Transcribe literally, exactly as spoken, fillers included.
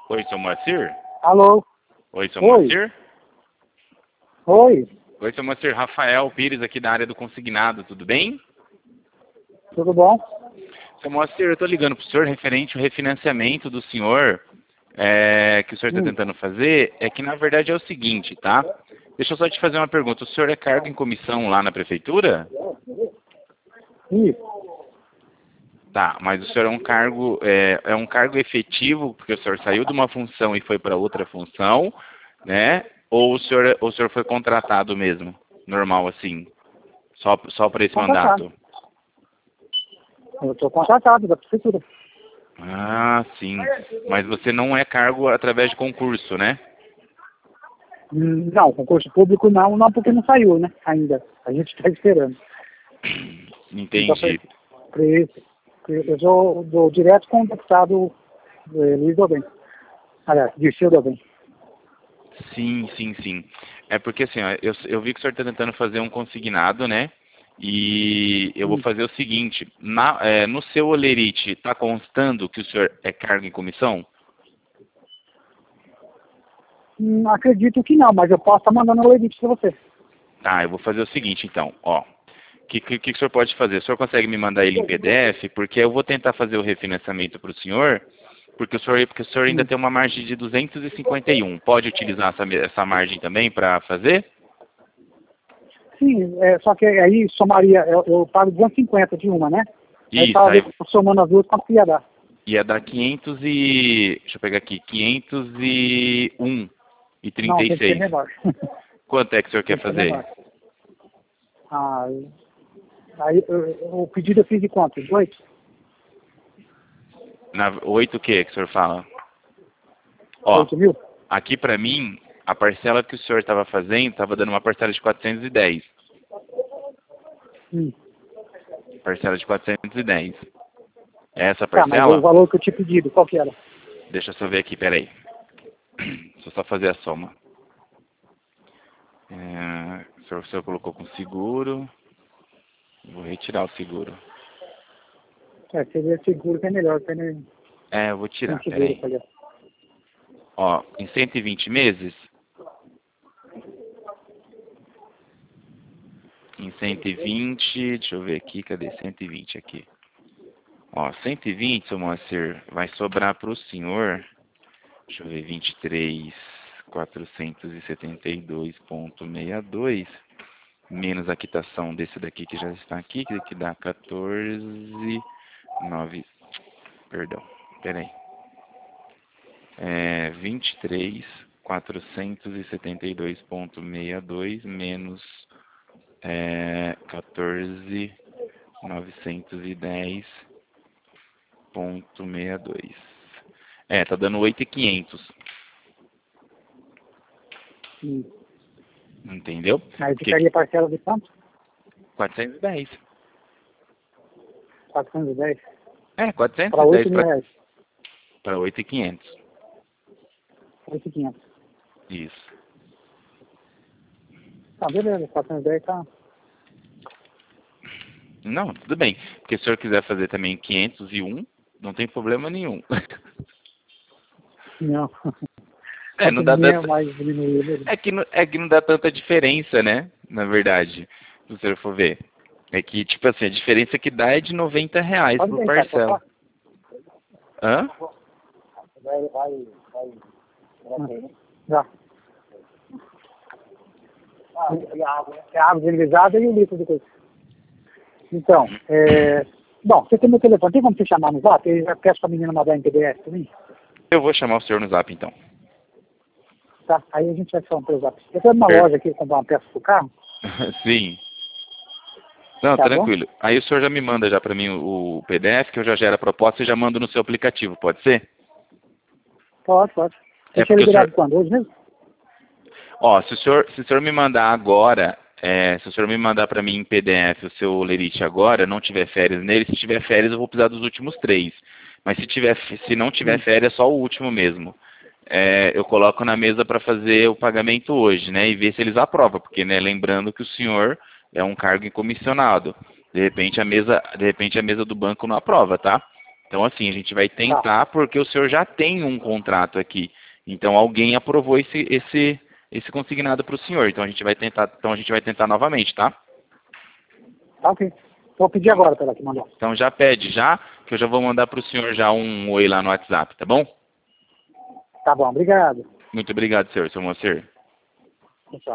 Oi, seu Moacir? Alô? Oi, seu Oi. Moacir? Oi, Oi, seu Moacir. Rafael Pires aqui da área do consignado, tudo bem? tudo bom? Seu Moacir, eu estou ligando para o senhor referente ao refinanciamento do senhor, é, que o senhor está Hum. tentando fazer, é que na verdade é o seguinte, tá? Deixa eu só te fazer uma pergunta. O senhor é cargo em comissão lá na prefeitura? Isso. Tá, mas o senhor é um cargo, é, é um cargo efetivo, porque o senhor saiu de uma função e foi para outra função, né? Ou o senhor, ou o senhor foi contratado mesmo, normal assim, só, só para esse Contratado. mandato? Eu estou contratado da prefeitura. Ah, sim. Mas você não é cargo através de concurso, né? Hum, Não, concurso público não, não porque não saiu, né? Ainda. A gente está esperando. Então, foi, Entendi. foi isso. Eu sou do direto com o deputado eh, Luiz Dobem. Aliás, Dirceu Dobem. Sim, sim, sim. É porque assim, ó, eu, eu vi que o senhor está tentando fazer um consignado, né? E eu vou Hum. fazer o seguinte, na, é, no seu olerite, está constando que o senhor é cargo em comissão? Hum, acredito que não, mas eu posso estar mandando o edit para você. Tá, eu vou fazer o seguinte então, ó. O que, que, que o senhor pode fazer? O senhor consegue me mandar ele em P D F? Porque eu vou tentar fazer o refinanciamento para o senhor, porque o senhor, porque o senhor ainda Hum. tem uma margem de duzentos e cinquenta e um. Pode utilizar essa, me- essa margem também para fazer? Sim, é, só que aí somaria, eu, eu pago duzentos e cinquenta de uma, né? Aí Isso, aí talvez somando as duas, quanto que ia dar? ia dar quinhentos e... Deixa eu pegar aqui, quinhentos e um e trinta Não, e tem que ser seis. menor. Quanto é que o senhor Tem quer que ser fazer? menor. Ah, aí eu- o pedido eu fiz de quanto? De oito? Na, oito o que que o senhor fala? Ó, Oito mil? aqui pra mim, a parcela que o senhor estava fazendo, estava dando uma parcela de quatrocentos e dez. Hum. Parcela de quatrocentos e dez. Essa Tá, mas o parcela, valor que eu tinha pedido, qual que era? deixa eu só ver aqui, peraí. Deixa eu só fazer a soma. É, o, senhor, o senhor colocou com seguro. Vou retirar o seguro. É, seria seguro que é melhor, que nem É, eu vou sem tirar, seguro, peraí. falei. Ó, em cento e vinte meses, em cento e vinte, deixa eu ver aqui, cadê cento e vinte aqui? Ó, cento e vinte, seu Moacir, vai sobrar para o senhor, deixa eu ver, vinte e três, quatrocentos e setenta e dois vírgula sessenta e dois, menos a quitação desse daqui que já está aqui, que que dá quatorze, nove, perdão, peraí. É vinte e três, quatrocentos e setenta e dois vírgula sessenta e dois menos é, quatorze, novecentos e dez vírgula sessenta e dois. É, tá dando oito mil e quinhentos. Hum. Entendeu? Aí Porque ficaria parcela de quanto? quatrocentos e dez. quatrocentos e dez. É, Para quatrocentos e dez oito mil reais. para oito mil e quinhentos. oito mil e quinhentos. Isso. Tá, beleza, quatrocentos e dez tá. Não, tudo bem. Porque se o senhor quiser fazer também quinhentos e um, não tem problema nenhum. Não. É, não Quanto dá dinheiro tanto. mais diminuir, beleza. É que, não, é que não dá tanta diferença, né? Na verdade, se o senhor for ver. É que, tipo assim, a diferença que dá é de noventa reais Pode por deixar, pode parcela. falar. Hã? Vai, vai, vai. Já. E a água, né? É a água deslizada e o litro de coisa. Então, é... Bom, você tem meu telefone, tem como você chamar no zap? Eu já peço pra menina mandar em P D F também. Eu vou chamar o senhor no zap, então. Tá? Aí a gente vai falar pelo zap. Eu tô numa Per- loja aqui comprar uma peça pro carro, Sim. Não, tá bom? tranquilo. Aí o senhor já me manda já pra mim o, o P D F, que eu já gero a proposta e já mando no seu aplicativo, pode ser? Pode, pode. É Deixa porque ele o senhor... virado quando? Hoje mesmo? Ó, se o senhor, se o senhor me mandar agora, é, se o senhor me mandar para mim em P D F o seu lerite agora, não tiver férias nele, se tiver férias eu vou precisar dos últimos três. Mas se tiver, se não tiver Hum. férias, só o último mesmo. É, eu coloco na mesa para fazer o pagamento hoje, né? E ver se eles aprovam, porque, né, lembrando que o senhor é um cargo incomissionado. De repente a mesa, de repente a mesa do banco não aprova, tá? Então, assim, a gente vai tentar, porque o senhor já tem um contrato aqui. Então, alguém aprovou esse, esse, esse consignado para o senhor. Então, a gente vai tentar, então, a gente vai tentar novamente, tá? Tá, ok. Vou pedir agora para ela que mandou. Então, já pede, já, que eu já vou mandar para o senhor já um oi lá no WhatsApp, tá bom? Tá bom, obrigado. Muito obrigado, senhor, seu Moacir.